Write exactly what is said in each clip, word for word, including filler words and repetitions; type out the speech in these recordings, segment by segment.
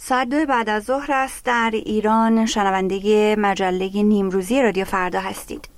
ساعت دو بعد از ظهر است در ایران. شنونده مجله نیمروزی رادیو فردا هستید.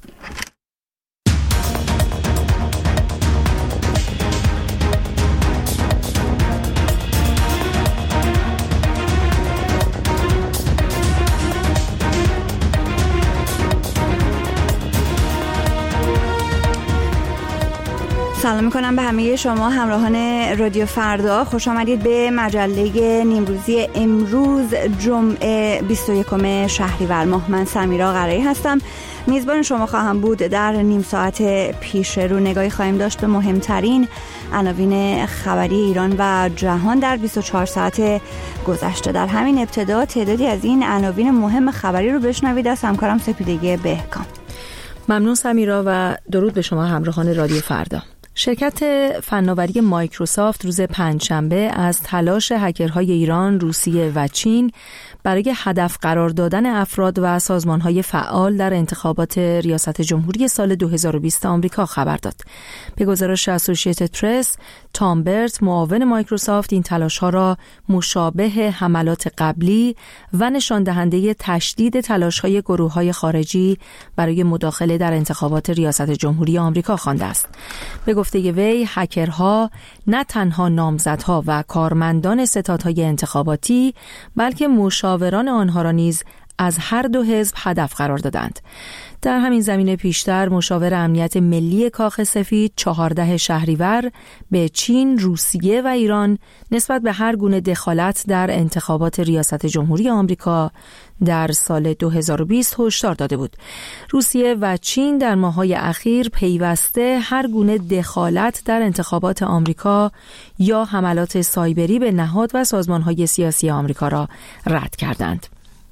سلام میکنم به همه شما همراهان رادیو فردا. خوش آمدید به مجله نیمروزی امروز جمعه بیست و یکم شهریور ماه. من سمیرا قرایی هستم، میزبان شما خواهم بود. در نیم ساعت پیش رو نگاهی خواهیم داشت به مهمترین عناوین خبری ایران و جهان در بیست و چهار ساعت گذشته. در همین ابتدا تعدادی از این عناوین مهم خبری رو بشنوید از همکارم سپیدگی بهکام. ممنون سمیرا و درود به شما همراهان رادیو فردا. شرکت فناوری مایکروسافت روز پنجشنبه از تلاش هکرهای ایران، روسیه و چین برای هدف قرار دادن افراد و سازمانهای فعال در انتخابات ریاست جمهوری سال دو هزار و بیست آمریکا خبر داد. به گزارش اسوسییتد پرس، تام برت، معاون مایکروسافت، این تلاش‌ها را مشابه حملات قبلی و نشان دهنده تشدید تلاش‌های گروه‌های خارجی برای مداخله در انتخابات ریاست جمهوری آمریکا خوانده است. به گفته وی، هکرها نه تنها نامزدها و کارمندان ستادهای انتخاباتی بلکه مشاوران آنها را نیز از هر دو حزب هدف قرار دادند. در همین زمینه پیشتر مشاور امنیت ملی کاخ سفید چهارده شهریور به چین، روسیه و ایران نسبت به هر گونه دخالت در انتخابات ریاست جمهوری آمریکا در سال دو هزار و بیست هشدار داده بود. روسیه و چین در ماه‌های اخیر پیوسته هر گونه دخالت در انتخابات آمریکا یا حملات سایبری به نهاد و سازمان‌های سیاسی آمریکا را رد کردند.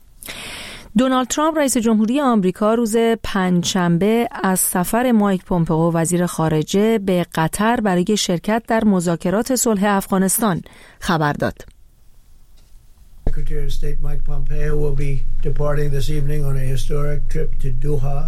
دونالد ترامپ رئیس جمهوری آمریکا روز پنجشنبه از سفر مایک پومپئو وزیر خارجه به قطر برای شرکت در مذاکرات صلح افغانستان خبر داد. Secretary of State Mike Pompeo will be departing this evening on a historic trip to Doha.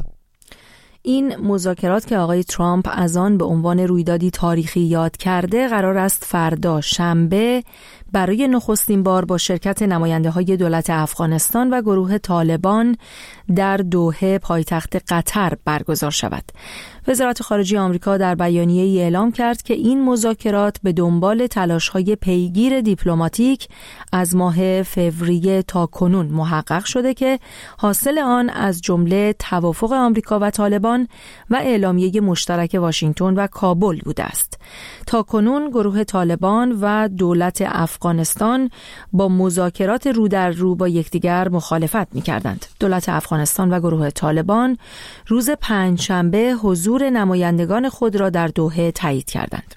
این مذاکرات که آقای ترامپ از آن به عنوان رویدادی تاریخی یاد کرده قرار است فردا شنبه برای نخستین بار با شرکت نماینده‌های دولت افغانستان و گروه طالبان در دوحه پایتخت قطر برگزار شود. وزارت خارجه آمریکا در بیانیه‌ای اعلام کرد که این مذاکرات به دنبال تلاش‌های پیگیر دیپلماتیک از ماه فوریه تا کنون محقق شده که حاصل آن از جمله توافق آمریکا و طالبان و اعلامیه مشترک واشنگتن و کابل بوده است. تا کنون گروه طالبان و دولت افغانستان با مذاکرات رو در رو با یکدیگر مخالفت می‌کردند. دولت افغانستان و گروه طالبان روز پنجشنبه حضور نمایندگان خود را در دوحه تایید کردند.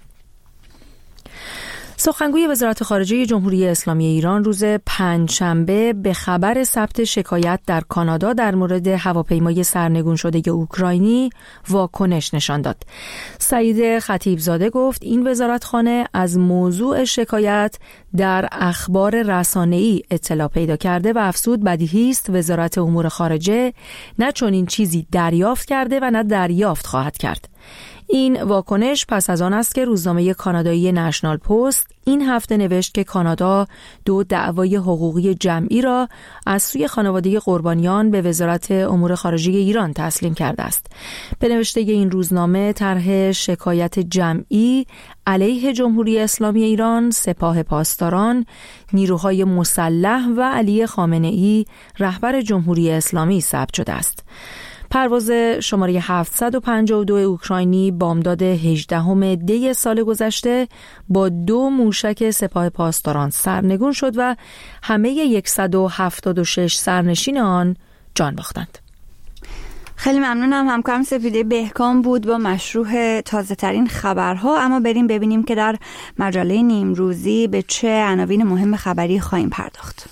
سخنگوی وزارت خارجه جمهوری اسلامی ایران روز پنجشنبه به خبر ثبت شکایت در کانادا در مورد هواپیمای سرنگون شده اوکراینی واکنش نشان داد. سعید خطیبزاده گفت این وزارتخانه از موضوع شکایت در اخبار رسانه‌ای اطلاع پیدا کرده و افزود بدیهی است وزارت امور خارجه نه چنین چیزی دریافت کرده و نه دریافت خواهد کرد. این واکنش پس از آن است که روزنامه کانادایی نشنال پست این هفته نوشت که کانادا دو دعوای حقوقی جمعی را از سوی خانواده قربانیان به وزارت امور خارجه ایران تسلیم کرده است. به نوشته این روزنامه طرح شکایت جمعی علیه جمهوری اسلامی ایران، سپاه پاسداران، نیروهای مسلح و علی خامنه‌ای رهبر جمهوری اسلامی ثبت شده است. پرواز شماره هفتصد و پنجاه و دو اوکراینی بامداد هجدهم دی سال گذشته با دو موشک سپاه پاسداران سرنگون شد و همه صد و هفتاد و شش سرنشین آن جان باختند. خیلی ممنونم. همکارم سپیده بهکام بود با مشروع تازه ترین خبرها. اما بریم ببینیم که در مجله نیمروزی به چه عناوین مهم خبری خواهیم پرداخت.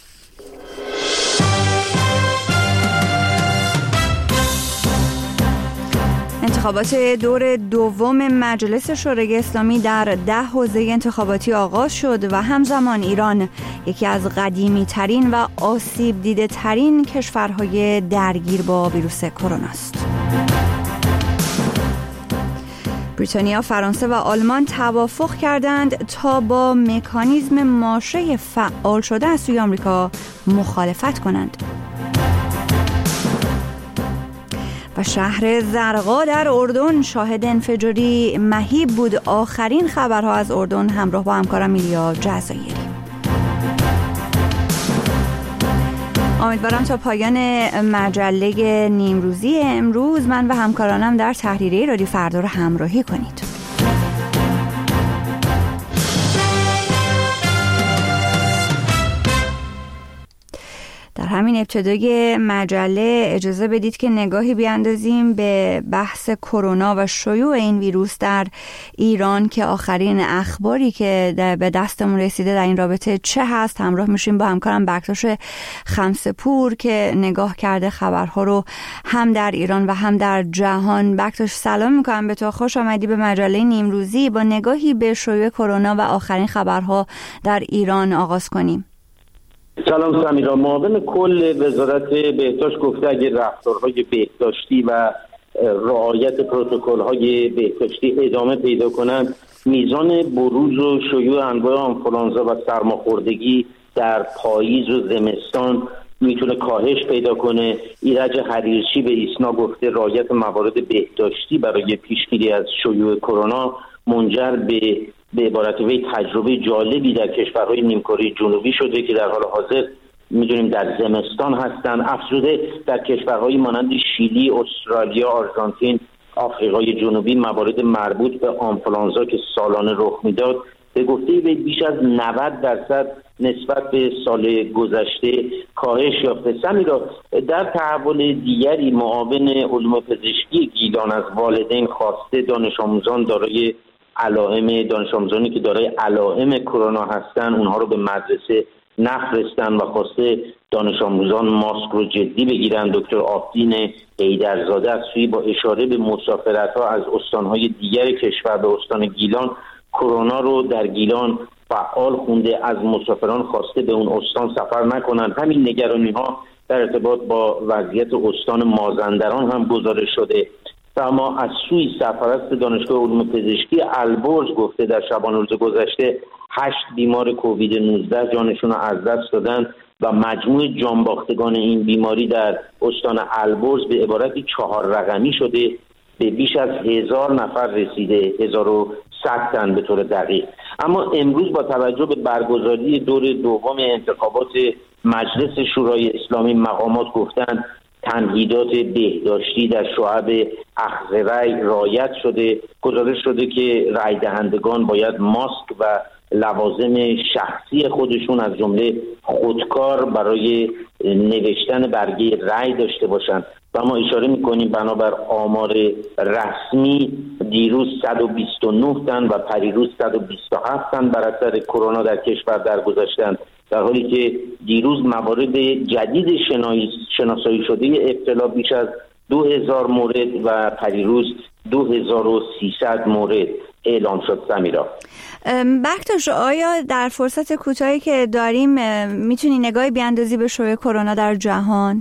انتخابات دور دوم مجلس شورای اسلامی در ده حوزه انتخاباتی آغاز شد و همزمان ایران یکی از قدیمی ترین و آسیب دیده ترین کشورهای درگیر با ویروس کرونا است. بریتانیا، فرانسه و آلمان توافق کردند تا با مکانیزم ماشه فعال شده از سوی آمریکا مخالفت کنند. و شهر زرقا در اردن شاهد انفجاری مهیب بود. آخرین خبرها از اردن همراه با همکارم ایلیا جزایری. امیدوارم تا پایان مجله نیمروزی امروز من و همکارانم در تحریریه رادیو فردا رو همراهی کنید. در همین ابتدای مجله اجازه بدید که نگاهی بیاندازیم به بحث کرونا و شیوع این ویروس در ایران که آخرین اخباری که به دستمون رسیده در این رابطه چه هست. همراه میشیم با همکارم بکتاش خمسه‌پور که نگاه کرده خبرها رو هم در ایران و هم در جهان. بکتاش سلام میکنم به تو، خوش آمدی به مجله نیمروزی. با نگاهی به شیوع کرونا و آخرین خبرها در ایران آغاز کنیم. سلام سمیرا. معاون کل وزارت بهداشت گفته اگر رفتارهای بهداشتی و رعایت پروتکل‌های بهداشتی ادامه پیدا کنند، میزان بروز و شیوع انواع آنفولانزا و سرماخوردگی در پاییز و زمستان میتونه کاهش پیدا کنه. ایرج حریرچی به ایسنا گفته رعایت موارد بهداشتی برای پیشگیری از شیوع کرونا منجر به به عبارت وی تجربه جالبی در کشورهای نیمکره جنوبی شده که در حال حاضر میدونیم در زمستان هستند. افزوده در کشورهای مانند شیلی، استرالیا، آرژانتین، آفریقای جنوبی موارد مربوط به آنفولانزا که سالانه رخ میداد به گفته وی بیش از نود درصد نسبت به سال گذشته کاهش یافته. سمیرا، در تحول دیگری معاون علوم پزشکی گیلان از والدین خواسته دانش آموزان دارای علائم دانش آموزانی که دارای علائم کرونا هستن اونها رو به مدرسه نفرستن و خواسته دانش آموزان ماسک رو جدی بگیرن. دکتر آفدین حیدرزاده از سوی با اشاره به مسافرت‌ها از استان‌های دیگر کشور به استان گیلان کرونا رو در گیلان فعال خونده، از مسافران خواسته به اون استان سفر نکنن. همین نگرانی‌ها در ارتباط با وضعیت استان مازندران هم گزارش شده. اما از سوی سرپرست دانشگاه علوم پزشکی البرز گفته در شبانه روز گذشته هشت بیمار کووید نوزده جانشون رو از دست دادن و مجموع جانباختگان این بیماری در استان البرز به عبارتی چهار رقمی شده، به بیش از هزار نفر رسیده، هزار و صد تن به طور دقیق. اما امروز با توجه به برگزاری دور دوم انتخابات مجلس شورای اسلامی مقامات گفتند تمهیدات بهداشتی در شعب اخذ رأی رعایت شده. گزارش شده که رأی دهندگان باید ماسک و لوازم شخصی خودشون از جمله خودکار برای نوشتن برگه رأی داشته باشند. و ما اشاره میکنیم بنابر آمار رسمی دیروز صد و بیست و نه تن و پریروز صد و بیست و هفت تن بر اثر کرونا در کشور درگذشتند، در حالی که دیروز موارد جدید شناسایی شده ابتلا بیش از دو هزار مورد و پریروز دو هزار و سیصد مورد اعلام شد. سمیرا، بکتاش، آیا در فرصت کوتاهی که داریم میتونی نگاهی بیاندازی به شیوع کرونا در جهان؟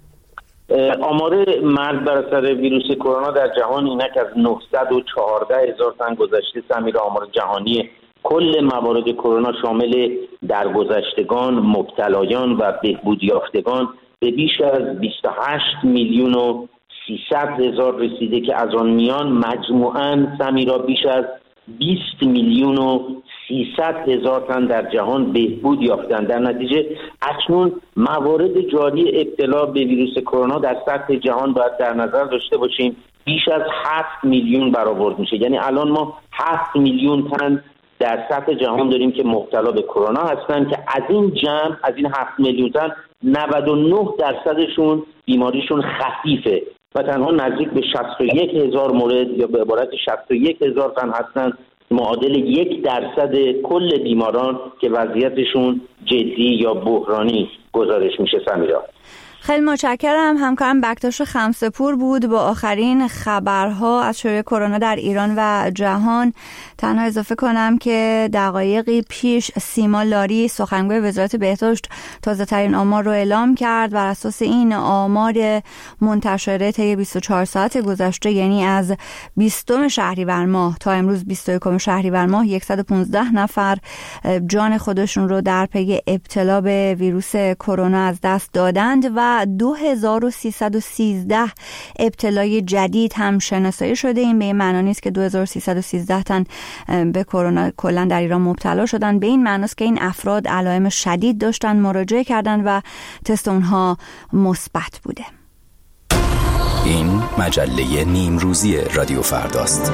آمار مرگ بر اثر ویروس کرونا در جهان اینک از نهصد و چهارده هزار تن گذشته. سمیرا، آمار جهانی کل موارد کرونا شامل درگذشتگان، مبتلایان و بهبود یافتگان به بیش از بیست و هشت میلیون و سیصد هزار رسیده که از آن میان مجموعاً سمیرا بیش از بیست میلیون و سیصد هزار تن در جهان بهبود یافتند. در نتیجه اکنون موارد جاری ابتلا به ویروس کرونا در سطح جهان باید در نظر داشته باشیم بیش از هفت میلیون برآورد میشه. یعنی الان ما هفت میلیون تن در سطح جهان داریم که مبتلا به کرونا هستند که از این جمع از این هفت میلیون تن نود و نه درصدشون بیماریشون خفیفه و تنها نزدیک به شصت و یک هزار مورد یا به عبارت شصت و یک هزار تن هستند، معادل یک درصد کل بیماران که وضعیتشون جدی یا بحرانی گزارش میشه. سمیرا، خیلی متشکرم. همکارم بکتاش خمسه‌پور بود با آخرین خبرها از شیوع کرونا در ایران و جهان. تنها اضافه کنم که دقایقی پیش سیما لاری سخنگوی وزارت بهداشت تازه ترین آمار رو اعلام کرد. بر اساس این آمار منتشره طی بیست و چهار ساعت گذشته، یعنی از بیستم شهریور ماه تا امروز بیست و یکم شهریور ماه، صد و پانزده نفر جان خودشون رو در پی ابتلا به ویروس کرونا از دست دادند و دو هزار و سیصد و سیزده ابتلای جدید هم شناسایی شده. این به این معنی نیست که دو هزار و سیصد و سیزده تن به کرونا کلا در ایران مبتلا شدن. به این معنی است که این افراد علائم شدید داشتن، مراجعه کردن و تست اونها مثبت بوده. این مجله نیمروزی رادیو فرداست.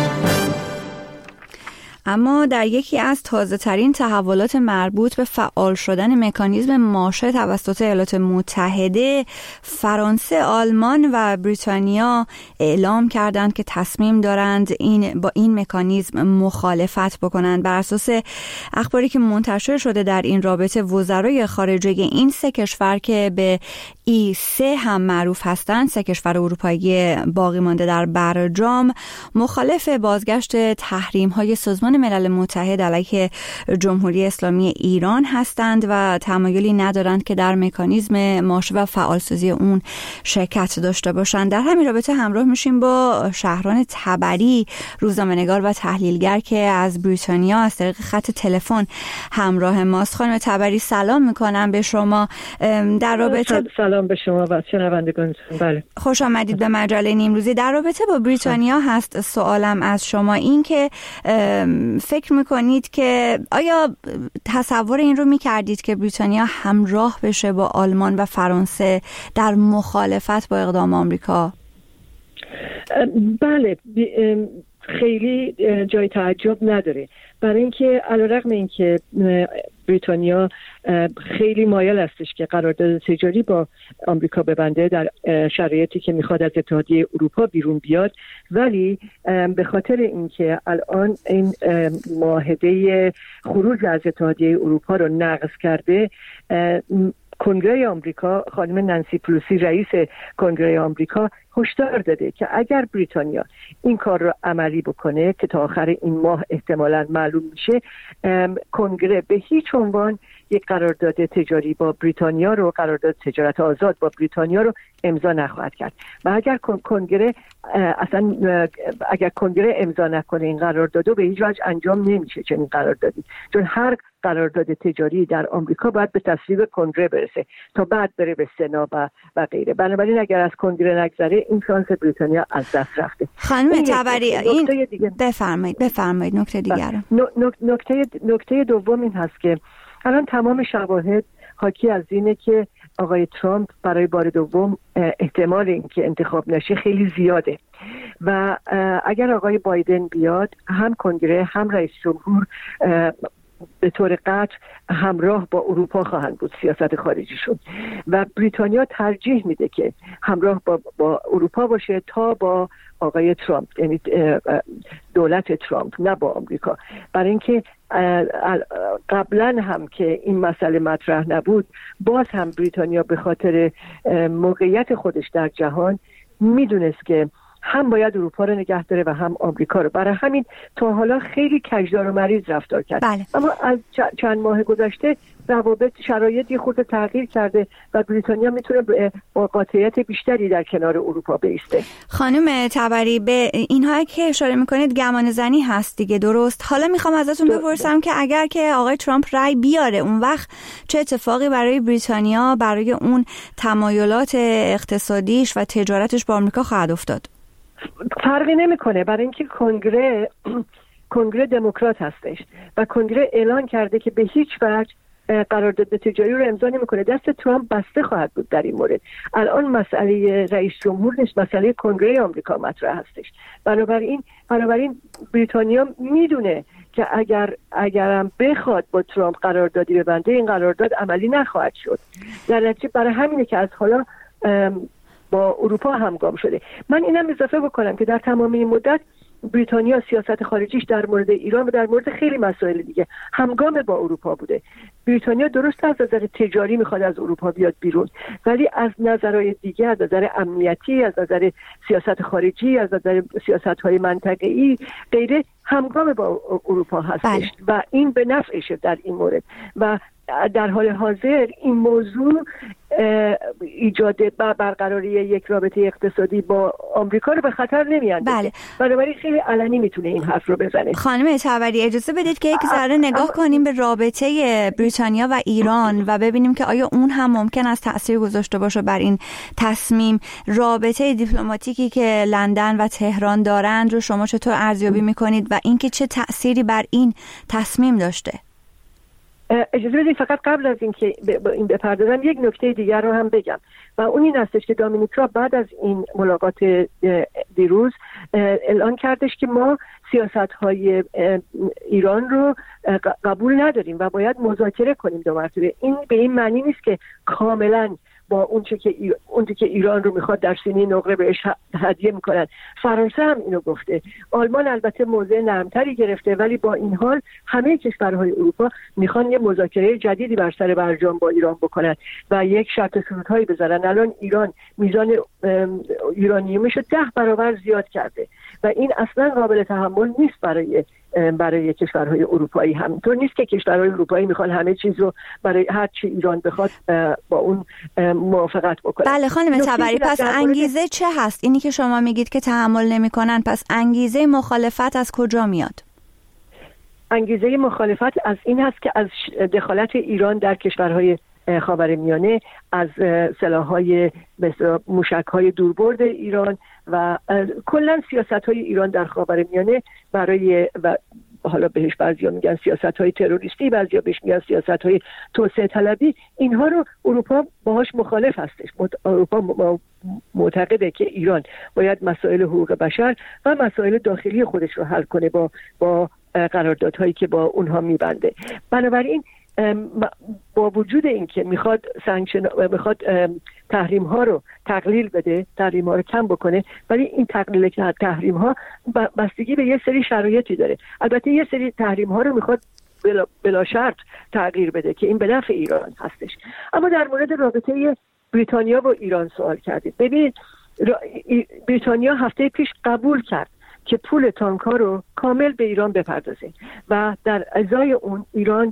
اما در یکی از تازه ترین تحولات مربوط به فعال شدن مکانیزم ماشه توسط ایالات متحده، فرانسه، آلمان و بریتانیا اعلام کردند که تصمیم دارند این با این مکانیزم مخالفت بکنند. بر اساس اخباری که منتشر شده در این رابطه، وزرای خارجه این سه کشور که به ای سه هم معروف هستند، سه کشور اروپایی باقی مانده در برجام، مخالف بازگشت تحریم‌های سازمان ملل متحد علیه جمهوری اسلامی ایران هستند و تمایلی ندارند که در مکانیزم ماشه و فعالسازی اون شرکت داشته باشند. در همین رابطه همراه میشیم با شهران تبری، روزنامه‌نگار و تحلیلگر که از بریتانیا از طریق خط تلفن همراه ماست. خانم تبری سلام میکنم به شما. در رابطه سلام به شما و شنوندگان. بله، خوش آمدید به مجله نیمروزی. در رابطه با بریتانیا هست سوالم از شما، این که فکر میکنید که آیا تصور این رو میکردید که بریتانیا همراه بشه با آلمان و فرانسه در مخالفت با اقدام آمریکا؟ بله، خیلی جای تعجب نداره، برای اینکه علیرغم اینکه بریتانیا خیلی مایل استش که قرارداد تجاری با آمریکا ببنده در شرایطی که میخواد از اتحادیه اروپا بیرون بیاد، ولی به خاطر اینکه الان این معاهده خروج از اتحادیه اروپا رو نقض کرده، کنگره آمریکا، خانم نانسی پلوسی رئیس کنگره آمریکا هشدار داده که اگر بریتانیا این کار رو عملی بکنه که تا آخر این ماه احتمالاً معلوم میشه، کنگره به هیچ عنوان یک قرارداد تجاری با بریتانیا رو، قرارداد تجارت آزاد با بریتانیا رو امضا نخواهد کرد. و اگر کنگره اصلا اگر کنگره امضا نکنه این قرارداد رو، به هیچ وجه انجام نمیشه چنین قراردادی، چون هر قرارداد تجاری در آمریکا باید به تصویب کنگره برسه تا بعد بره به سنا و و غیره. بنابراین اگر از کنگره نگذره، این شانس بریتانیا از دست رفته. خانم تبری، این بفرمایید بفرمایید نکته دیگر. نکته نکته دوم این هست که الان تمام شواهد حاکی از اینه که آقای ترامپ برای بار دوم احتمال اینکه انتخاب نشه خیلی زیاده و اگر آقای بایدن بیاد، هم کنگره هم رئیس جمهور به طور قطع همراه با اروپا خواهند بود سیاست خارجیشون و بریتانیا ترجیح میده که همراه با, با اروپا باشه تا با آقای ترامپ، یعنی دولت ترامپ، نه با آمریکا. برای اینکه قبلا هم که این مسئله مطرح نبود، باز هم بریتانیا به خاطر موقعیت خودش در جهان میدونست که هم باید اروپا رو نگه داره و هم آمریکا رو. برای همین تا حالا خیلی کجدار و مریض رفتار کرد. بله. اما از چند ماه گذشته روابط شرایط یه خورده تغییر کرده و بریتانیا میتونه با قاطعیت بیشتری در کنار اروپا بایسته. خانم تبری، به اینها که اشاره میکنید گمان زنی هست دیگه، درست؟ حالا میخوام ازتون بپرسم که اگر که آقای ترامپ رای بیاره، اون وقت چه اتفاقی برای بریتانیا، برای اون تمایلات اقتصادیش و تجارتش با آمریکا خواهد افتاد؟ فرقی نمیکنه، برای اینکه کنگره کنگره دموکرات هستش و کنگره اعلان کرده که به هیچ وجه قرارداد تجاری رو امضا نمیکنه. دست ترامپ بسته خواهد بود در این مورد. الان مسئله رئیس جمهور نیست، مسئله کنگره آمریکا مطرح هستش. بنابراین بنابراین بریتانیا میدونه که اگر اگرم بخواد با ترامپ قراردادی ببنده، این قرارداد عملی نخواهد شد. در نتیجه برای همینه که از حالا با اروپا همگام شده. من اینم اضافه بکنم که در تمام این مدت بریتانیا سیاست خارجیش در مورد ایران و در مورد خیلی مسائل دیگه همگام با اروپا بوده. بریتانیا درست از نظر تجاری میخواد از اروپا بیاد بیرون، ولی از نظرهای دیگه، از نظر امنیتی، از نظر سیاست خارجی، از نظر سیاست‌های منطقه‌ای غیره همگام با اروپا هستش. بله. و این به نفعشه در این مورد و در حال حاضر این موضوع ایجاد و برقراری یک رابطه اقتصادی با آمریکا رو به خطر نمی‌اندازه. بله. بنابراین خیلی علنی میتونه این حرف رو بزنه. خانم طبری اجازه بدید که یک ذره نگاه کنیم به رابطه بریتانیا و ایران و ببینیم که آیا اون هم ممکن است تأثیر گذاشته باشه بر این تصمیم. رابطه دیپلماتیکی که لندن و تهران دارند رو شما چطور ارزیابی می‌کنید و اینکه چه تأثیری بر این تصمیم داشته؟ اجازه بدید فقط قبل از اینکه با این بپردازم یک نکته دیگر رو هم بگم و اون این هستش که دامینیک راب بعد از این ملاقات دیروز اعلان کردش که ما سیاست‌های ایران رو قبول نداریم و باید مذاکره کنیم دو مرتبه. این به این معنی نیست که کاملاً با اونچه که ای... اونچه که ایران رو میخواد در سینه نقره بهش هدیه میکنن. فرانسه هم اینو گفته. آلمان البته موضع نرمتری گرفته، ولی با این حال همه کشورهای اروپا میخوان یه مذاکره جدیدی بر سر برجام با ایران بکنن و یک شرط شروطهایی بذارن. الان ایران میزان یورانیومش رو ده برابر زیاد کرده و این اصلا قابل تحمل نیست برای برای کشورهای اروپایی. همینطور نیست که کشورهای اروپایی میخوان همه چیز رو برای هر چی ایران بخواد با اون موافقت بکنن. بله خانم طبری، پس انگیزه چه هست؟ اینی که شما میگید که تحمل نمیکنن، پس انگیزه مخالفت از کجا میاد؟ انگیزه مخالفت از این هست که از دخالت ایران در کشورهای خاورمیانه، از سلاح‌های مثل موشک‌های دوربرد ایران و کلاً سیاست‌های ایران در خاورمیانه برای و حالا بهش بعضیا میگن سیاست‌های تروریستی، بعضیا بهش میگن سیاست‌های توسعه طلبی، اینها رو اروپا باهاش مخالف هستش. اروپا معتقده که ایران باید مسائل حقوق بشر و مسائل داخلی خودش رو حل کنه با با قراردادهایی که با اونها میبنده. بنابراین با وجود اینکه میخواد سانکشن میخواد تحریم ها رو تقلیل بده، تحریم ها رو کم بکنه، ولی این تقلیل تحریم ها بستگی به یه سری شرایطی داره. البته یه سری تحریم ها رو میخواد بلا, بلا شرط تغییر بده که این به نفع ایران هستش. اما در مورد رابطه بریتانیا با ایران سوال کردید. ببینید بریتانیا هفته پیش قبول کرد که پول تانک ها رو کامل به ایران بپردازه و در ازای اون ایران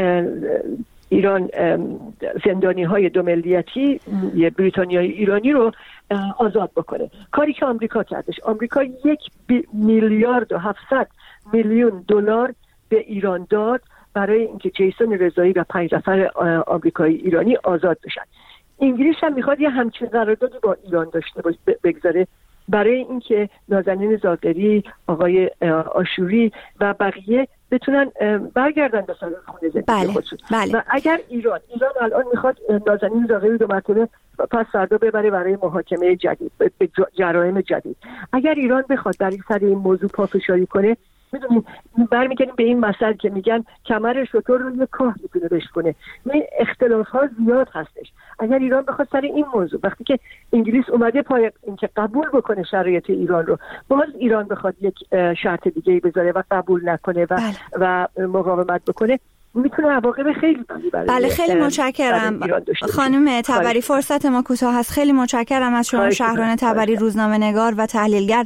ایران زندانی های دو ملیتی بریتانیای ایرانی رو آزاد بکنه. کاری که آمریکا کردش، آمریکا یک میلیارد و هفتصد میلیون دلار به ایران داد برای اینکه جیسون رضایی و پنج نفر آمریکایی ایرانی آزاد بشن. انگلیس هم میخواد یه همچین قراردادی با ایران داشته باشه بگذاره برای اینکه نازنین زاغری، آقای آشوری و بقیه بتونن برگردن به سر خونه زندگی بله، خودشون. بله. و اگر ایران ایران الان میخواد نازنین زاغری دو مرتبه پس فردا ببره برای محاکمه جدید به جرایم جدید، اگر ایران بخواد در این سر این موضوع پافشاری کنه، میدونیم برمیگردیم به این مسئله که میگن کمر شتر رو یه کاه میتونه بشکنه. این اختلاف ها زیاد هستش. اگر ایران بخواد سر این موضوع، وقتی که انگلیس اومده پای اینکه قبول بکنه شرایط ایران رو، باز ایران بخواد یک شرط دیگه بذاره و قبول نکنه و بله. و مقاومت بکنه، میتونه عواقب خیلی بدی برای بله خیلی متشکرم خانم طبری. فرصت ما کوتاه هست. خیلی متشکرم از شما شهران طبری، روزنامه نگار و تحلیلگر.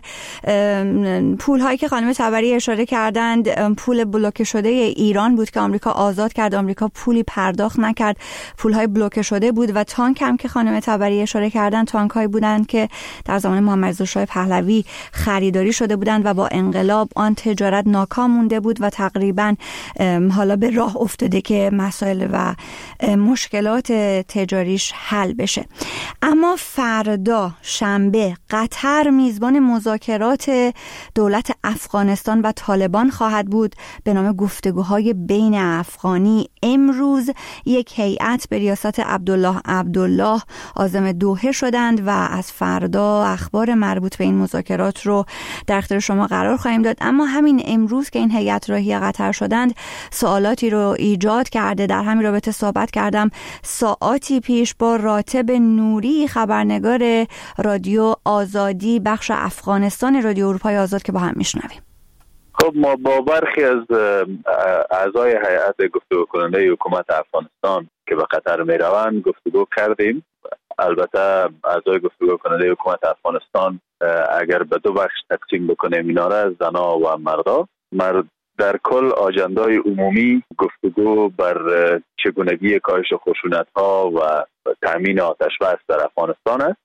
پول هایی که خانم طبری اشاره کردند پول بلوکه شده ایران بود که آمریکا آزاد کرد. آمریکا پولی پرداخت نکرد، پول های بلوکه شده بود. و تانک هم که خانم طبری اشاره کردند تانک هایی بودند که در زمان محمد رضا شاه پهلوی خریداری شده بودند و با انقلاب آن تجارت ناکام مونده بود و تقریبا حالا به راه افتاده که مسائل و مشکلات تجاریش حل بشه. اما فردا شنبه قطر میزبان مذاکرات دولت افغانستان و طالبان خواهد بود به نام گفتگوهای بین افغانی. امروز یک هیئت به ریاست عبدالله عبدالله عازم دوحه شدند و از فردا اخبار مربوط به این مذاکرات رو در اختیار شما قرار خواهیم داد. اما همین امروز که این هیئت راهی قطر شدند، سوالاتی رو رو ایجاد کرده. در همین رابطه صحبت کردم ساعاتی پیش با راتب نوری، خبرنگار رادیو آزادی بخش افغانستان رادیو اروپای آزاد، که با هم میشنویم. خب ما با برخی از اعضای هیئت گفتگو کننده حکومت افغانستان که به قطر می روند گفتگو کردیم. البته اعضای گفتگو کننده حکومت افغانستان اگر به دو بخش تقسیم بکنیم اینا را، زنا و مردا، مرد در کل آجندای عمومی گفتگو بر چگونگی کاهش خشونت‌ها و تامین آتش بس در افغانستان است.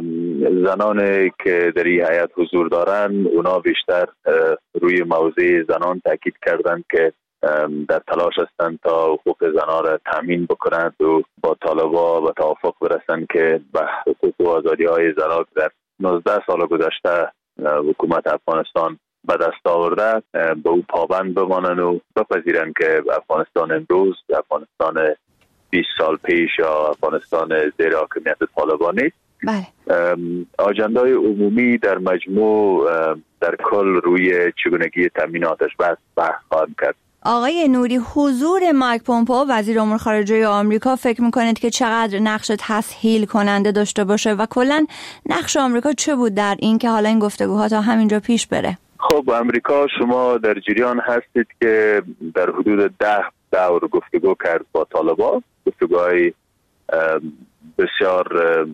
زنانی که در این هیئت حضور دارند اونا بیشتر روی موضوع زنان تاکید کردند که در تلاش هستند تا حقوق زنان را تامین بکنند و با طالبا و توافق برسند که به حقوق و آزادی‌های زنان در نوزده سال گذشته حکومت افغانستان به دست آورده به او پابند بمانند و بپذیرند که افغانستان امروز افغانستان بیست سال پیش یا افغانستان زیر حاکمیت طالبان نیست. بله. آجندای عمومی در مجموع در کل روی چگونگی تامین آتش بس بحث خواهد کرد. آقای نوری، حضور مایک پومپئو وزیر امور خارجه آمریکا فکر میکنید که چقدر نقش تسهیل کننده داشته باشه و کلا نقش آمریکا چه بود در این که حالا این گفتگوها تا همینجا پیش بره؟ خب امریکا، شما در جریان هستید که در حدود ده دور گفتگو کرد با طالبان، گفتگوهای بسیار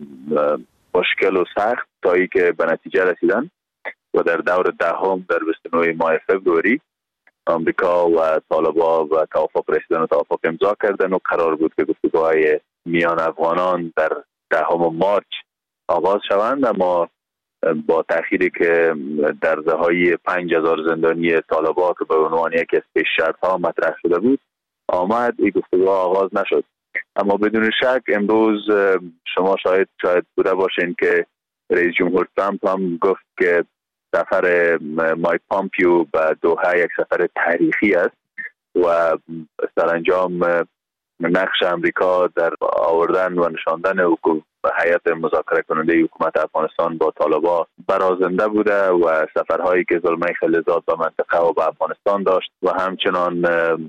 مشکل و سخت تا ای که به نتیجه رسیدن و در دور دهم در بیست و نه ماه فوریه آمریکا و طالبان و توافق رسیدن و توافق امضا کردن و قرار بود که گفتگوهای میان افغانان در دهم مارچ آغاز شوند، اما با تأخیری که در دههای پنج هزار زندانی طالبان که به عنوان یکی از پیش شرط‌ها مطرح شده بود آمد، این گفتگوها آغاز نشد. اما بدون شک امروز شما شاید شاید بوده باشین که رئیس جمهور ترامپ هم گفت که سفر مایک پومپئو به دوحه یک سفر تاریخی است و سرانجام نقش امریکا در آوردن و نشاندن هیئت مذاکره کننده حکومت افغانستان با طالبان برازنده بوده و سفرهایی که زلمه خلیلزاد به منطقه و به افغانستان داشت و همچنان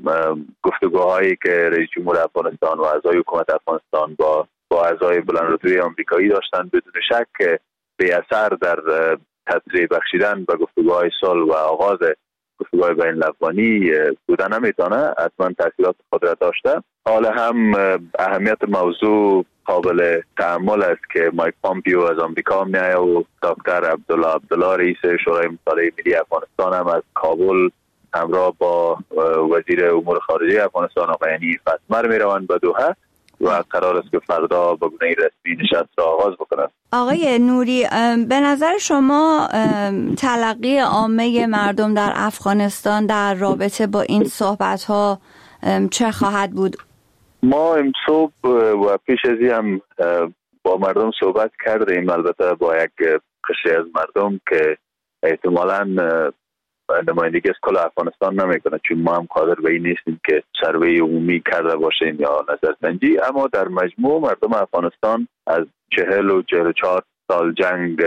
گفتگوهایی که رئیس جمهور افغانستان و اعضای حکومت افغانستان با با اعضای بلندرتبه آمریکایی داشتند بدون شک به اثر در تسریع بخشیدن به گفتگوهای صلح و آغاز گفتگوهای بین الافغانی بودن نمیتونه، حتما تاثیرات خود را داشته. حالا هم اهمیت موضوع قابل تأمل است که مایک پومپئو از آمریکا میآید و دکتر عبدالله عبدالله رئیس شورای مطالعه ملی افغانستان هم از کابل همراه با وزیر امور خارجه افغانستان آقای عنی فتمر میروند به دوحه و قرار است که فردا به گونه رسمی نشست را آغاز بکنند. آقای نوری، به نظر شما تلقی عامه مردم در افغانستان در رابطه با این صحبت‌ها چه خواهد بود؟ ما امروز و پیش از این هم با مردم صحبت کردیم، البته با یک قشری از مردم که احتمالاً نمایندگی از کل افغانستان نمیکنه، چون ما هم قادر به این نیستیم که سروی عمومی کرده باشیم یا نظرسنجی، اما در مجموع مردم افغانستان از چهل و چهل و چهار سال جنگ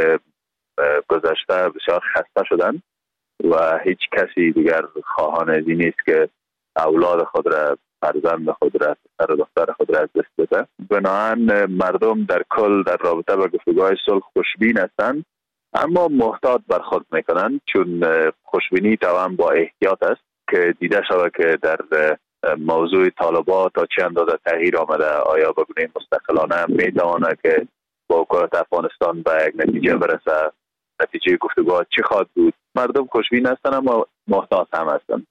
گذشته بسیار خسته شدن و هیچ کسی دیگر خواهان از این نیست که اولاد خود را، فرزند خود را، پسر و دختر خود را از دست بده. بنابراین مردم در کل در رابطه با گفتگوهای صلح خوشبین هستند، اما محتاط برخورد میکنن، چون خوشبینی توان با احتیاط است که دیده شود که در موضوع طالبان تا چه اندازه تغییر آمده، آیا به گونه مستقلانه میتواند که با حکومت افغانستان به یک نتیجه برسه، نتیجه گفتگوها چه خواهد بود. مردم خوشبین هستن اما محتاط هم هستن.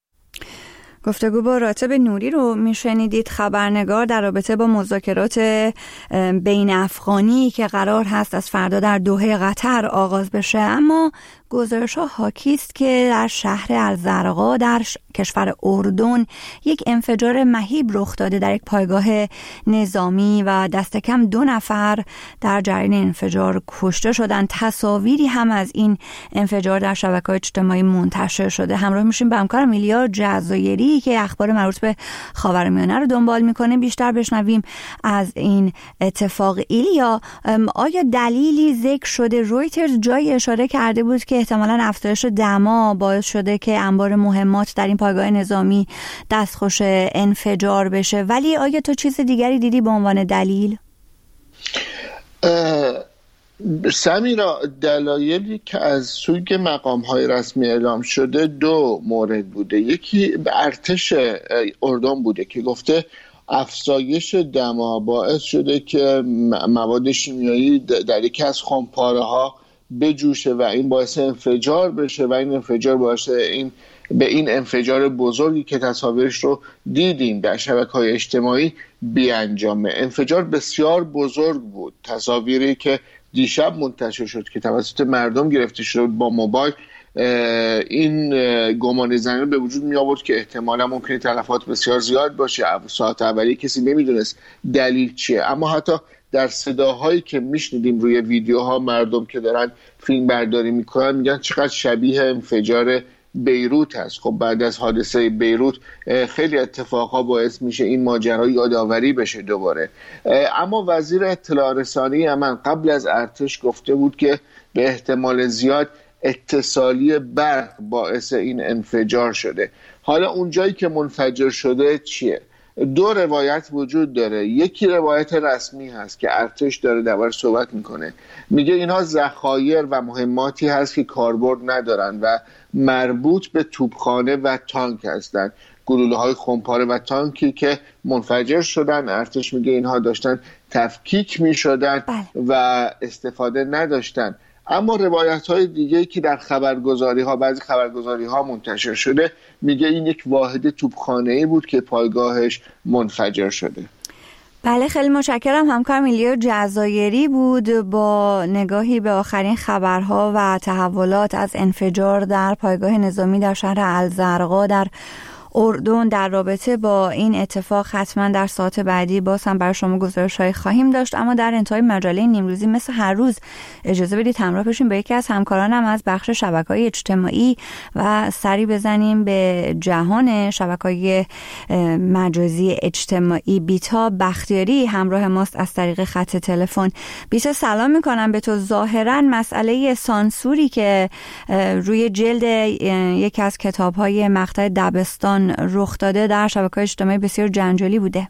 گفتگو با راتب نوری رو میشنیدید، خبرنگار در رابطه با مذاکرات بین افغانی که قرار هست از فردا در دوحه قطر آغاز بشه. اما گزارش‌ها حاکی است که در شهر الزرقا در کشور اردن یک انفجار مهیب رخ داده در یک پایگاه نظامی و دست کم دو نفر در جریان انفجار کشته شدند. تصاویری هم از این انفجار در شبکه‌های اجتماعی منتشر شده. همراه میشیم با همکارم ایلیا جزایری که اخبار مربوط به خاورمیانه رو دنبال میکنه، بیشتر بشنویم از این اتفاق. ایلیا، آیا دلیلی ذکر شده؟ رویترز جایی اشاره کرده بود که که احتمالاً افزایش دما باعث شده که انبار مهمات در این پایگاه نظامی دستخوش انفجار بشه، ولی آیا تو چیز دیگری دیدی به عنوان دلیل؟ سمیرا، دلایلی که از سوی مقام‌های رسمی اعلام شده دو مورد بوده. یکی به ارتش اردن بوده که گفته افزایش دما باعث شده که مواد شیمیایی در یکی از خمپاره‌ها بجوشه و این باعث انفجار بشه و این انفجار باعث این به این انفجار بزرگی که تصاویرش رو دیدیم در شبکه‌های اجتماعی بیانجامه. انفجار بسیار بزرگ بود. تصاویری که دیشب منتشر شد که توسط مردم گرفته شد با موبایل، این گمان زنی به وجود می آورد که احتمالا ممکنه تلفات بسیار زیاد باشه. ساعت اولی کسی نمیدونست دلیل چیه، اما حتی در صداهایی که میشنیدیم روی ویدیوها مردم که دارن فیلم برداری میکنن میگن چقدر شبیه انفجار بیروت هست. خب بعد از حادثه بیروت خیلی اتفاقها باعث میشه این ماجرا یادآوری بشه دوباره. اما وزیر اطلاع رسانی یمن قبل از ارتش گفته بود که به احتمال زیاد اتصالی برق باعث این انفجار شده. حالا اونجایی که منفجر شده چیه؟ دو روایت وجود داره. یکی روایت رسمی هست که ارتش داره دربارش صحبت میکنه، میگه اینها ذخایر و مهماتی هست که کاربرد ندارن و مربوط به توپخانه و تانک هستن، گلوله های خمپاره و تانکی که منفجر شدن. ارتش میگه اینها داشتن تفکیک میشدن و استفاده نداشتن. اما روایت های دیگه که در خبرگزاری ها بعضی خبرگزاری ها منتشر شده میگه این یک واحد توپخانه‌ای بود که پایگاهش منفجر شده. بله، خیلی متشکرم. همکار میلیا جزایری بود با نگاهی به آخرین خبرها و تحولات از انفجار در پایگاه نظامی در شهر الزرقا در اردن. در رابطه با این اتفاق حتما در ساعت بعدی باز هم برای شما گزارش‌های خواهیم داشت، اما در انتهای مجله نیمروزی مثل هر روز اجازه بدید همراه بشیم با یکی از همکارانم از بخش شبکه‌های اجتماعی و سری بزنیم به جهان شبکه‌های مجازی اجتماعی. بیتا بختیاری همراه ماست از طریق خط تلفن. بیتا، سلام میکنم به تو. ظاهراً مسئله سانسوری که روی جلد یکی از کتاب‌های مقطع دبستان رخ داده در شبکه‌های اجتماعی بسیار جنجالی بوده.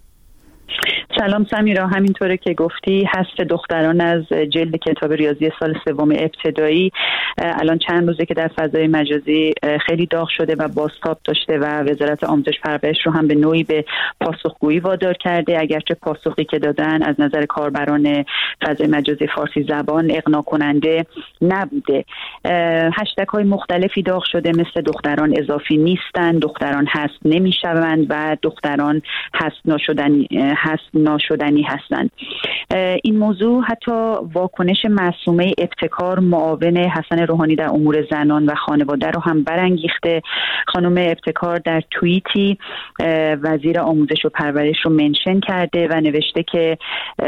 سلام سمیرا، همینطوره که گفتی حذف دختران از جلد کتاب ریاضی سال سوم ابتدایی الان چند روزه که در فضای مجازی خیلی داغ شده و بازتاب داشته و وزارت آموزش پرورش رو هم به نوعی به پاسخگویی وادار کرده، اگرچه پاسخی که دادن از نظر کاربران فضای مجازی فارسی زبان اقناع کننده نبوده. هشتگ های مختلفی داغ شده مثل دختران اضافی نیستند، دختران هست نمیشوند و دختران هست ناشدنی هست ناشدنی هستند. این موضوع حتی واکنش معصومه ابتکار معاون حسن روحانی در امور زنان و خانواده رو هم برانگیخته. خانم ابتکار در توییتی وزیر آموزش و پرورش رو منشن کرده و نوشته که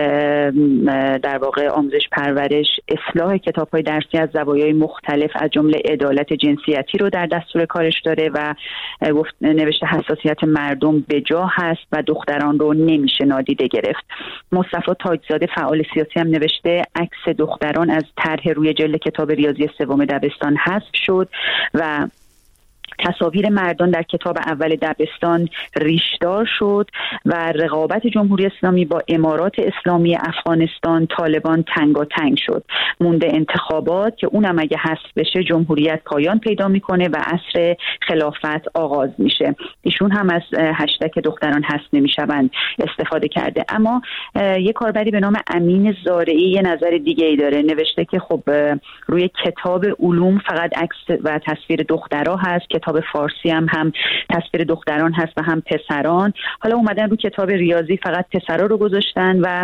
در واقع آموزش پرورش اصلاح کتاب‌های درسی از زوایای مختلف از جمله عدالت جنسیتی رو در دستور کارش داره و گفت نوشته حساسیت مردم به جا هست و دختران رو نمیشه نادیده گرفت. مصطفی تاجزاده فعال سیاسی هم نوشته عکس دختران از طرح روی جلد کتاب ریاضی سوم دبستان حذف شد و تصاویر مردان در کتاب اول دبستان ریشدار شد و رقابت جمهوری اسلامی با امارات اسلامی افغانستان طالبان تنگاتنگ شد. مونده انتخابات که اونم اگه حذف بشه جمهوریت پایان پیدا میکنه و عصر خلافت آغاز میشه. ایشون هم از هشتگ دختران حذف نمیشوند استفاده کرده. اما یک کاربری به نام امین زارعی یه نظر دیگه ای داره، نوشته که خب روی کتاب علوم فقط عکس و تصویر دخترها هست، کتاب فارسی هم هم تصویر دختران هست و هم پسران. حالا اومدن رو کتاب ریاضی فقط پسرها رو گذاشتن و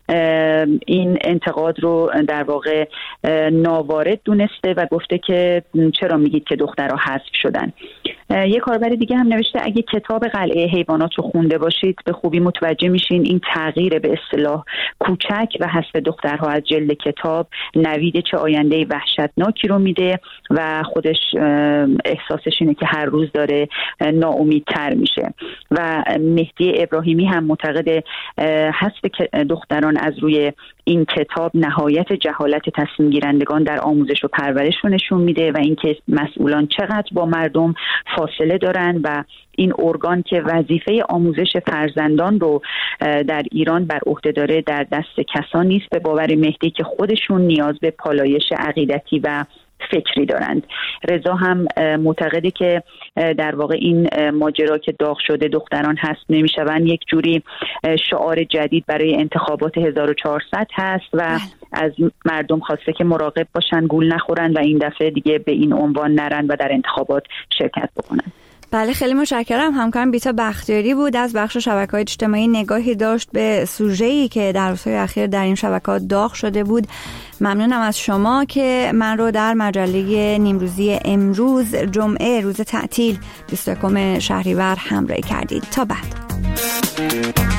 این انتقاد رو در واقع ناوارد دونسته و گفته که چرا میگید که دخترها حذف شدن. یه کاربر دیگه هم نوشته اگه کتاب قلعه حیوانات رو خونده باشید به خوبی متوجه میشین این تغییر به اصطلاح کوچک و حذف دخترها از جلد کتاب نوید چه آینده وحشتناکی رو میده و خودش احساسش اینه که هر روز داره ناامیدتر میشه. و مهدی ابراهیمی هم معتقد حذف دختران از روی این کتاب نهایت جهالت تصمیم گیرندگان در آموزش و پرورش رو نشون میده و اینکه مسئولان چقدر با مردم فاصله دارن و این ارگان که وظیفه آموزش فرزندان رو در ایران بر عهده داره در دست کسانی نیست به باور مهدی که خودشون نیاز به پالایش عقیدتی و فکری دارند. رضا هم معتقده که در واقع این ماجرا که داغ شده دختران هست نمیشوند یک جوری شعار جدید برای انتخابات هزار و چهارصد هست و از مردم خواسته که مراقب باشن گول نخورن و این دفعه دیگه به این عنوان نرن و در انتخابات شرکت بکنن. بله خیلی متشکرم. همکارم بیتا بختیاری بود از بخش شبکه‌های اجتماعی، نگاهی داشت به سوژه‌ای که در روزهای اخیر در این شبکه‌ها داغ شده بود. ممنونم از شما که من رو در مجله نیمروزی امروز جمعه روز تعطیل بیست و یکم شهریور همراهی کردید. تا بعد.